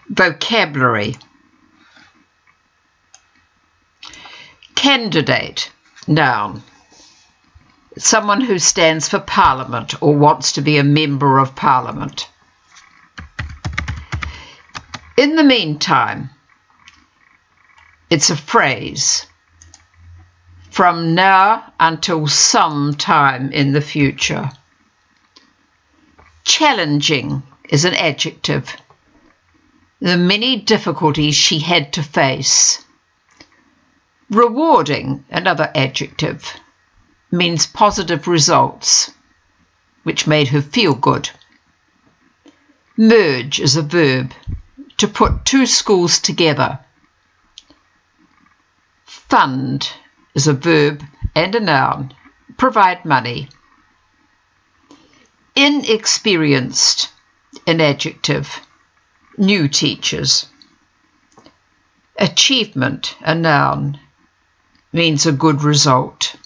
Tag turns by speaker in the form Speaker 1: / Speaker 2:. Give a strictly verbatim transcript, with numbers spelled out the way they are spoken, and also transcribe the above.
Speaker 1: Vocabulary. Candidate, noun. Someone who stands for Parliament or wants to be a member of Parliament. In the meantime, it's a phrase. From now until some time in the future. Challenging is an adjective. The many difficulties she had to face. Rewarding, another adjective, means positive results, which made her feel good. Merge is a verb, to put two schools together. Fund is a verb and a noun, provide money. Inexperienced, an adjective, new teachers. Achievement, a noun, means a good result.